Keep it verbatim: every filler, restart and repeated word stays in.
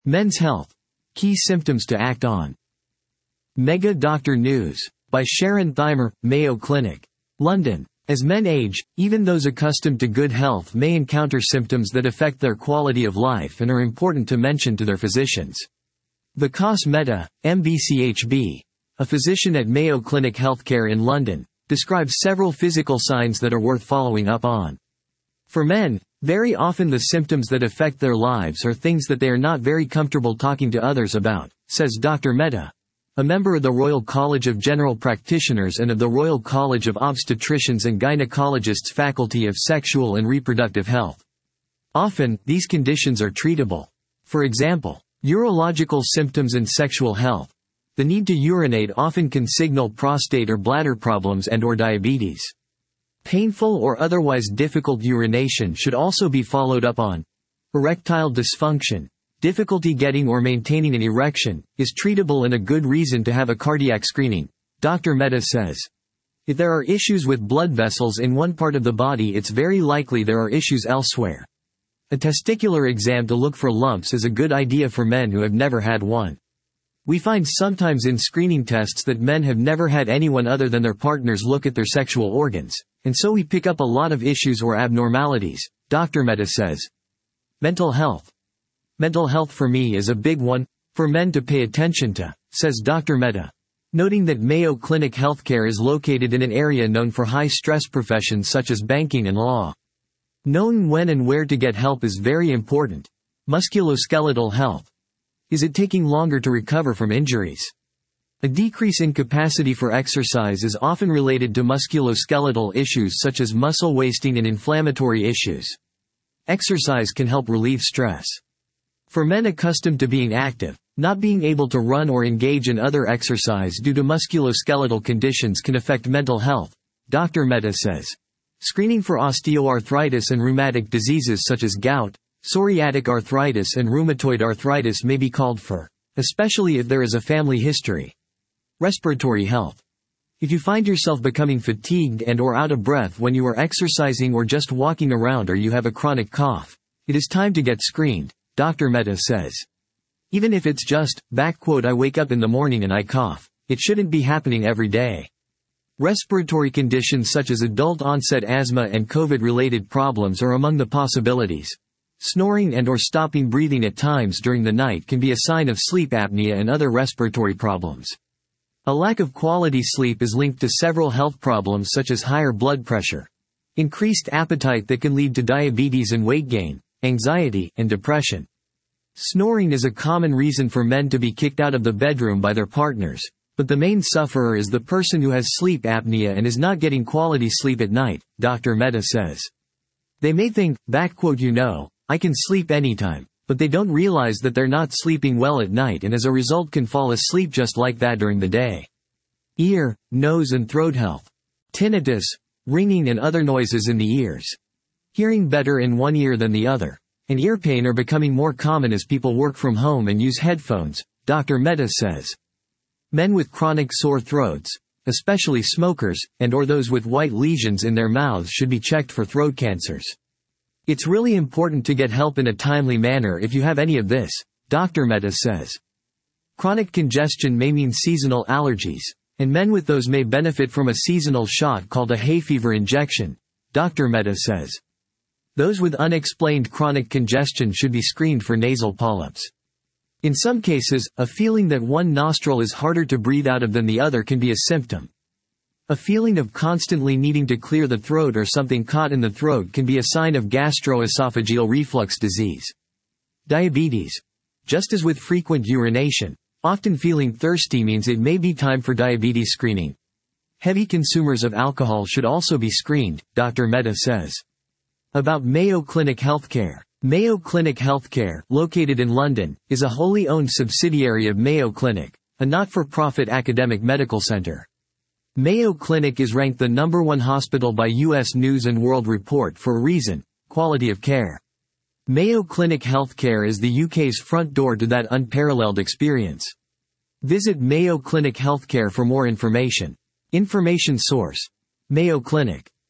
Men's Health. Key Symptoms to Act On. Mega Doctor News. By Sharon Thymer, Mayo Clinic. London. As men age, even those accustomed to good health may encounter symptoms that affect their quality of life and are important to mention to their physicians. Vikas Mehta, M B C H B, a physician at Mayo Clinic Healthcare in London, describes several physical signs that are worth following up on. For men, very often the symptoms that affect their lives are things that they are not very comfortable talking to others about, says Doctor Mehta, a member of the Royal College of General Practitioners and of the Royal College of Obstetricians and Gynecologists Faculty of Sexual and Reproductive Health. Often, these conditions are treatable. For example, urological symptoms in sexual health. The need to urinate often can signal prostate or bladder problems and/or diabetes. Painful or otherwise difficult urination should also be followed up on. Erectile dysfunction, difficulty getting or maintaining an erection, is treatable and a good reason to have a cardiac screening, Doctor Mehta says. If there are issues with blood vessels in one part of the body, it's very likely there are issues elsewhere. A testicular exam to look for lumps is a good idea for men who have never had one. We find sometimes in screening tests that men have never had anyone other than their partners look at their sexual organs, and so we pick up a lot of issues or abnormalities, Doctor Mehta says. Mental health. Mental health for me is a big one, for men to pay attention to, says Doctor Mehta, noting that Mayo Clinic Healthcare is located in an area known for high-stress professions such as banking and law. Knowing when and where to get help is very important. Musculoskeletal health. Is it taking longer to recover from injuries? A decrease in capacity for exercise is often related to musculoskeletal issues such as muscle wasting and inflammatory issues. Exercise can help relieve stress. For men accustomed to being active, not being able to run or engage in other exercise due to musculoskeletal conditions can affect mental health, Doctor Mehta says. Screening for osteoarthritis and rheumatic diseases such as gout, psoriatic arthritis and rheumatoid arthritis may be called for, especially if there is a family history. Respiratory health. If you find yourself becoming fatigued and or out of breath when you are exercising or just walking around, or you have a chronic cough, it is time to get screened, Doctor Mehta says. Even if it's just, back quote, I wake up in the morning and I cough, it shouldn't be happening every day. Respiratory conditions such as adult-onset asthma and COVID-related problems are among the possibilities. Snoring and or stopping breathing at times during the night can be a sign of sleep apnea and other respiratory problems. A lack of quality sleep is linked to several health problems such as higher blood pressure, increased appetite that can lead to diabetes and weight gain, anxiety, and depression. Snoring is a common reason for men to be kicked out of the bedroom by their partners, but the main sufferer is the person who has sleep apnea and is not getting quality sleep at night, Doctor Mehta says. They may think, back quote, you know, I can sleep anytime, but they don't realize that they're not sleeping well at night and as a result can fall asleep just like that during the day. Ear, nose and throat health. Tinnitus, ringing and other noises in the ears. Hearing better in one ear than the other, and ear pain are becoming more common as people work from home and use headphones, Doctor Mehta says. Men with chronic sore throats, especially smokers, and or those with white lesions in their mouths should be checked for throat cancers. It's really important to get help in a timely manner if you have any of this, Doctor Mehta says. Chronic congestion may mean seasonal allergies, and men with those may benefit from a seasonal shot called a hay fever injection, Doctor Mehta says. Those with unexplained chronic congestion should be screened for nasal polyps. In some cases, a feeling that one nostril is harder to breathe out of than the other can be a symptom. A feeling of constantly needing to clear the throat or something caught in the throat can be a sign of gastroesophageal reflux disease. Diabetes. Just as with frequent urination, often feeling thirsty means it may be time for diabetes screening. Heavy consumers of alcohol should also be screened, Doctor Mehta says. About Mayo Clinic Healthcare. Mayo Clinic Healthcare, located in London, is a wholly owned subsidiary of Mayo Clinic, a not-for-profit academic medical center. Mayo Clinic is ranked the number one hospital by U S News and World Report for a reason: quality of care. Mayo Clinic Healthcare is the U K's front door to that unparalleled experience. Visit Mayo Clinic Healthcare for more information. Information source: Mayo Clinic.